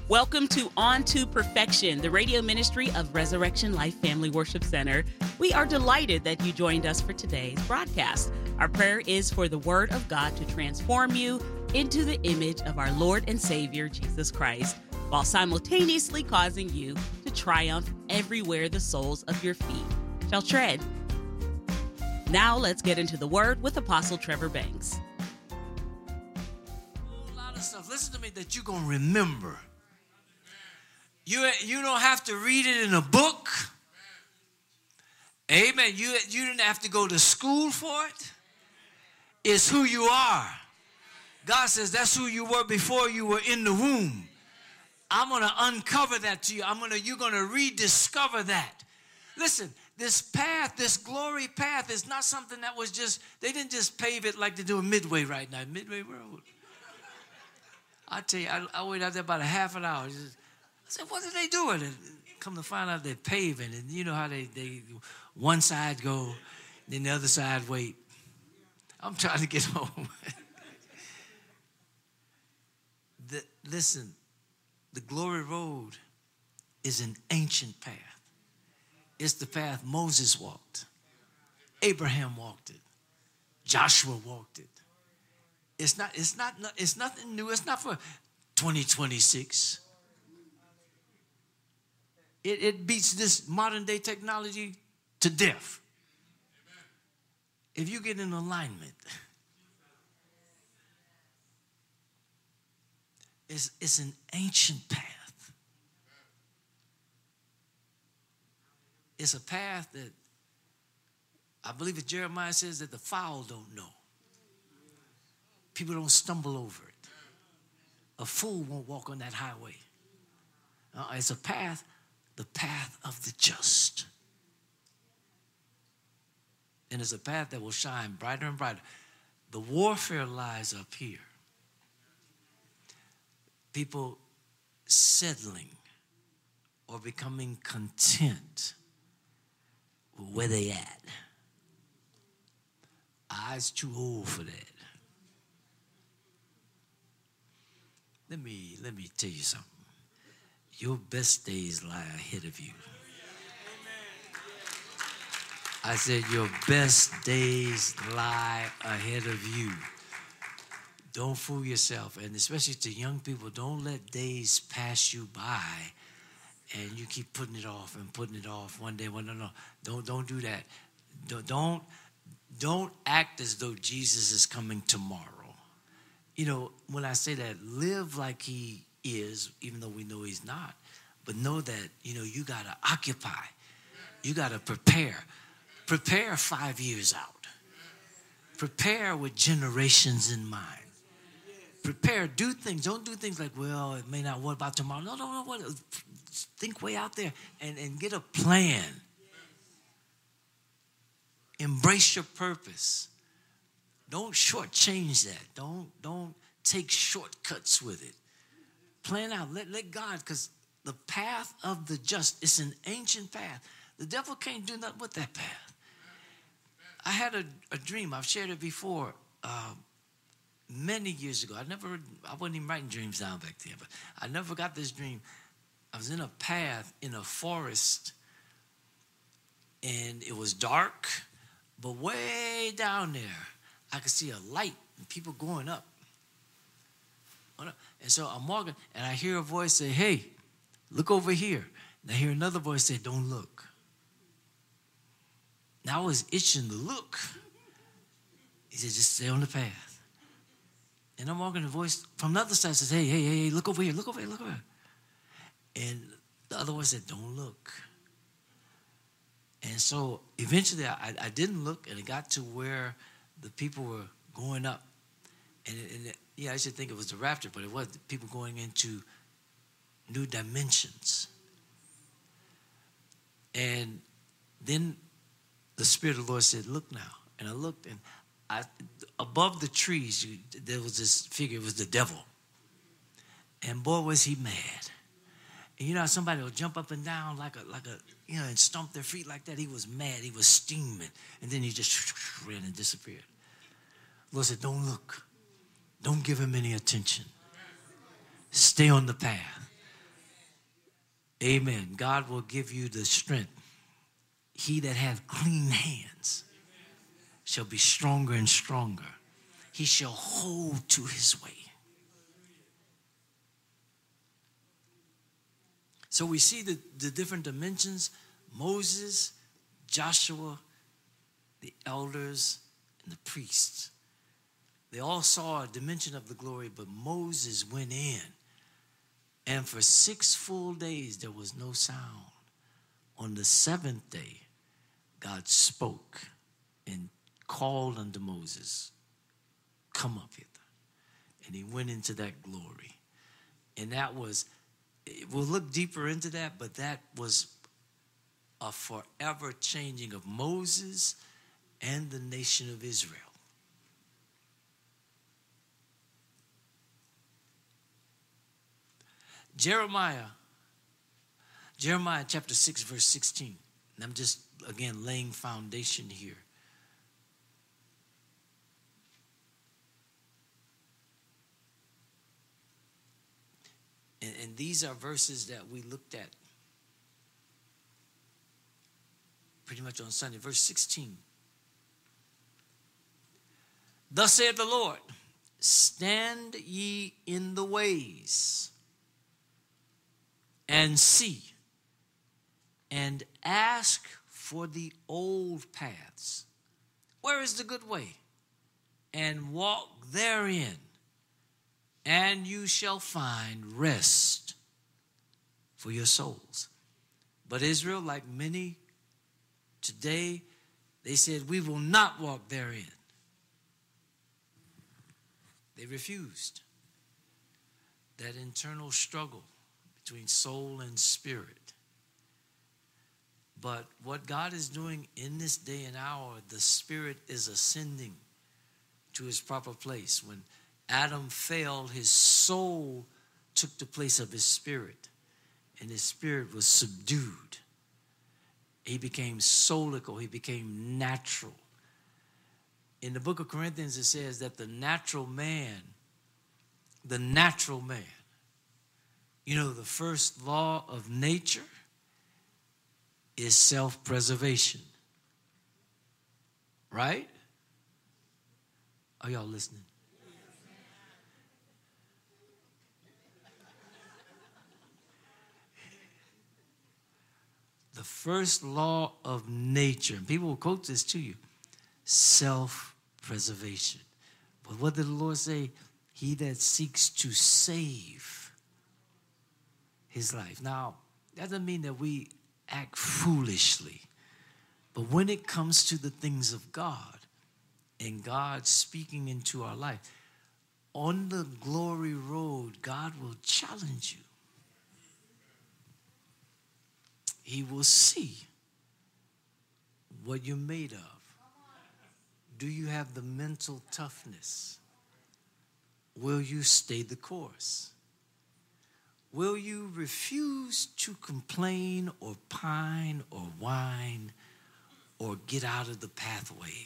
Welcome to On to Perfection, the radio ministry of Resurrection Life Family Worship Center. We are delighted that you joined us for today's broadcast. Our prayer is for the Word of God to transform you into the image of our Lord and Savior, Jesus Christ, while simultaneously causing you to triumph everywhere the soles of your feet shall tread. Now let's get into the Word with Apostle Trevor Banks. A lot of stuff, listen to me, that you're going to remember. You don't have to read it in a book. Amen. You didn't have to go to school for it. It's who you are. God says that's who you were before you were in the womb. I'm going to uncover that to you. You're going to rediscover that. Listen, this path, this glory path is not something that was just, they didn't just pave it like they do in Midway right now. Midway Road. I tell you, I waited out there about a half an hour. I said, what are they doing? And come to find out they're paving. And you know how they one side go, then the other side wait. I'm trying to get home. Listen, the glory road is an ancient path. It's the path Moses walked. Abraham walked it. Joshua walked it. It's nothing new. It's not for 2026. It beats this modern day technology to death. If you get in alignment, it's an ancient path. It's a path that I believe Jeremiah says that the fowl don't know. People don't stumble over it. A fool won't walk on that highway. It's a path, the path of the just. And it's a path that will shine brighter and brighter. The warfare lies up here. People settling or becoming content with where they at. Eyes too old for that. Let me tell you something. Your best days lie ahead of you. I said your best days lie ahead of you. Don't fool yourself. And especially to young people, don't let days pass you by and you keep putting it off and putting it off one day. Well, no. Don't do that. Don't act as though Jesus is coming tomorrow. You know, when I say that, live like he is, even though we know he's not. But know that, you got to occupy. You got to prepare. Prepare 5 years out. Prepare with generations in mind. Prepare, do things. Don't do things like, well, it may not, what about tomorrow? No. Think way out there and get a plan. Embrace your purpose. Don't shortchange that. Don't take shortcuts with it. Plan out. Let God, because the path of the just is an ancient path. The devil can't do nothing with that path. I had a dream. I've shared it before many years ago. I wasn't even writing dreams down back then, but I never got this dream. I was in a path in a forest, and it was dark, but way down there, I could see a light and people going up. And so I'm walking, and I hear a voice say, hey, look over here. And I hear another voice say, don't look. Now I was itching to look. He said, just stay on the path. And I'm walking, the voice from the other side says, hey, look over here, look over here. And the other voice said, don't look. And so eventually I didn't look, and it got to where the people were going up. And I should think it was the rapture, but it was people going into new dimensions. And then the Spirit of the Lord said, look now. And I looked, and above the trees, there was this figure. It was the devil. And boy, was he mad. And you know how somebody will jump up and down like a and stomp their feet like that? He was mad. He was steaming. And then he just ran and disappeared. The Lord said, don't look. Don't give him any attention. Stay on the path. Amen. God will give you the strength. He that hath clean hands shall be stronger and stronger. He shall hold to his way. So we see the different dimensions. Moses, Joshua, the elders, and the priests. They all saw a dimension of the glory, but Moses went in. And for 6 full days, there was no sound. On the 7th day, God spoke and called unto Moses, come up hither. And he went into that glory. And that was, we'll look deeper into that, but that was a forever changing of Moses and the nation of Israel. Jeremiah chapter 6, verse 16. And I'm just, again, laying foundation here. And these are verses that we looked at pretty much on Sunday. Verse 16. Thus saith the Lord, stand ye in the ways and see, and ask for the old paths. Where is the good way? And walk therein, and you shall find rest for your souls. But Israel, like many today, they said, we will not walk therein. They refused. That internal struggle between soul and spirit. But what God is doing in this day and hour, the spirit is ascending to his proper place. When Adam failed, his soul took the place of his spirit, and his spirit was subdued. He became soulical, he became natural. In the book of Corinthians, it says that the natural man, you know, the first law of nature is self-preservation. Right? Are y'all listening? The first law of nature, and people will quote this to you, self-preservation. But what did the Lord say? He that seeks to save his life. Now, that doesn't mean that we act foolishly. But when it comes to the things of God and God speaking into our life, on the glory road, God will challenge you. He will see what you're made of. Do you have the mental toughness? Will you stay the course? Will you refuse to complain or pine or whine or get out of the pathway,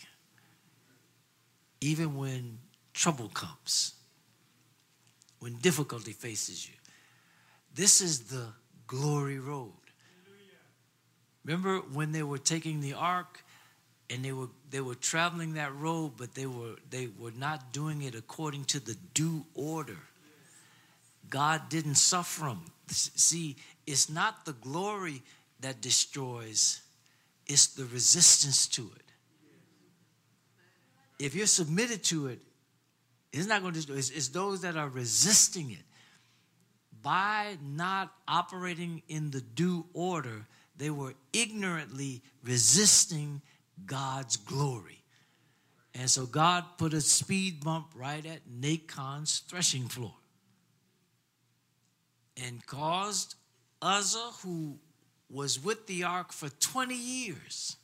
even when trouble comes, when difficulty faces you? This is the glory road. Remember when they were taking the ark and they were traveling that road, but they were not doing it according to the due order. God didn't suffer them. See, it's not the glory that destroys, it's the resistance to it. If you're submitted to it, it's not going to destroy. It's those that are resisting it. By not operating in the due order, they were ignorantly resisting God's glory. And so God put a speed bump right at Nacon's threshing floor and caused Uzzah, who was with the ark for 20 years.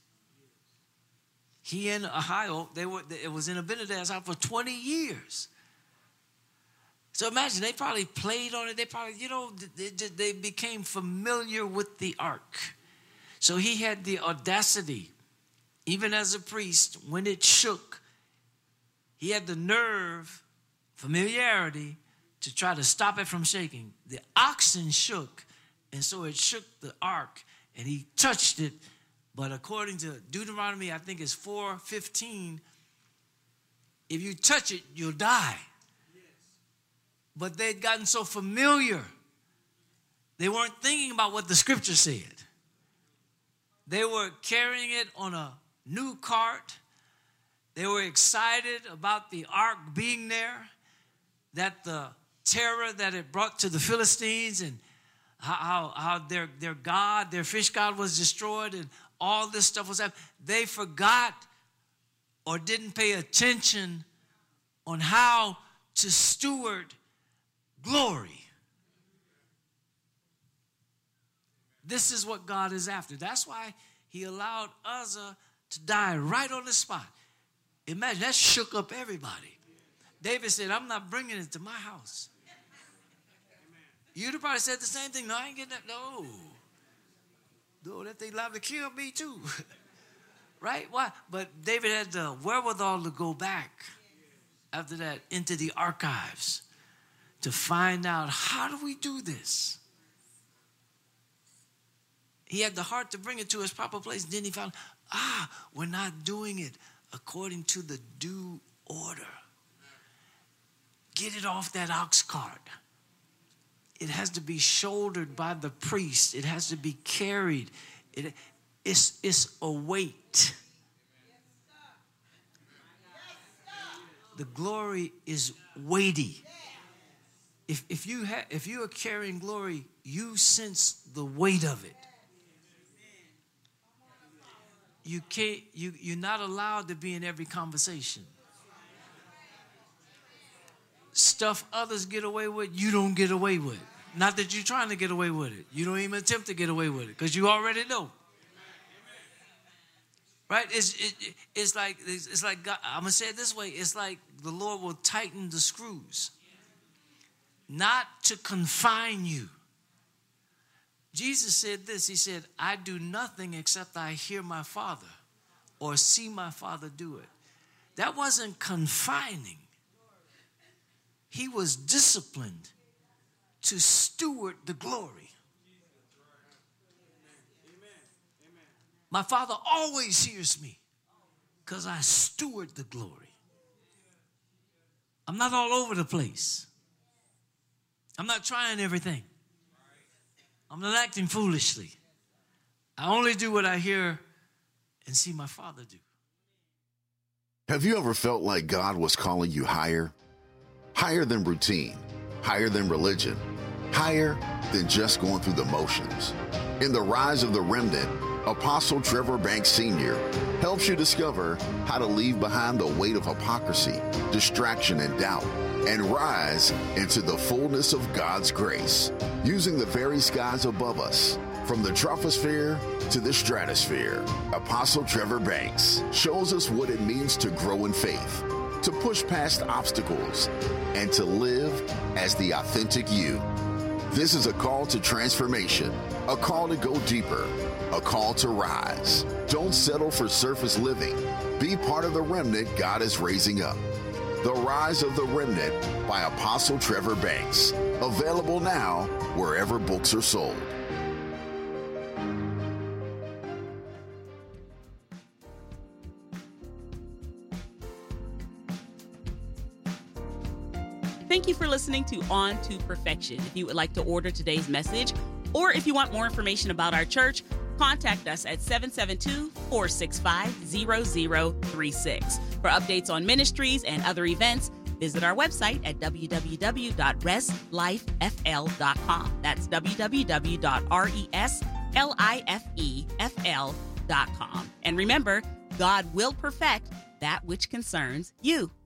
He and Ahio, it was in Abinadab's house for 20 years. So imagine, they probably played on it. They probably, they became familiar with the ark. So he had the audacity, even as a priest, when it shook, he had the nerve, familiarity, to try to stop it from shaking. The oxen shook, And so it shook the ark, and he touched it. But according to Deuteronomy, I think it's 4:15, if you touch it, you'll die. But they'd gotten so familiar, they weren't thinking about what the scripture said. They were carrying it on a new cart. They were excited about the ark being there, that the terror that it brought to the Philistines, and how their god, their fish god, was destroyed, and all this stuff was happening. They forgot or didn't pay attention on how to steward glory. This is what God is after. That's why he allowed Uzzah to die right on the spot. Imagine, that shook up everybody. David said, I'm not bringing it to my house. You'd have probably said the same thing. No, I ain't getting that. No, that thing liable to kill me too. Right? Why? But David had the wherewithal to go back after that into the archives to find out, how do we do this? He had the heart to bring it to its proper place. Then he found, we're not doing it according to the due order. Get it off that ox cart. It has to be shouldered by the priest. It has to be carried. It's a weight. The glory is weighty. If you are carrying glory, you sense the weight of it. You're not allowed to be in every conversation. Stuff others get away with, you don't get away with. Not that you're trying to get away with it. You don't even attempt to get away with it because you already know. Right? It's like God, I'm gonna say it this way. It's like the Lord will tighten the screws, not to confine you. Jesus said this. He said, I do nothing except I hear my Father or see my Father do it. That wasn't confining. He was disciplined to steward the glory. My Father always hears me because I steward the glory. I'm not all over the place. I'm not trying everything. I'm not acting foolishly. I only do what I hear and see my Father do. Have you ever felt like God was calling you higher? Higher than routine, higher than religion, higher than just going through the motions. In The Rise of the Remnant, Apostle Trevor Banks Sr. helps you discover how to leave behind the weight of hypocrisy, distraction, and doubt, and rise into the fullness of God's grace, using the very skies above us. From the troposphere to the stratosphere, Apostle Trevor Banks shows us what it means to grow in faith, to push past obstacles, and to live as the authentic you. This is a call to transformation, a call to go deeper, a call to rise. Don't settle for surface living. Be part of the remnant God is raising up. The Rise of the Remnant by Apostle Trevor Banks. Available now wherever books are sold. Thank you for listening to On to Perfection. If you would like to order today's message, or if you want more information about our church, contact us at 772-465-0036. For updates on ministries and other events, visit our website at www.reslifefl.com. That's www.reslifefl.com. And remember, God will perfect that which concerns you.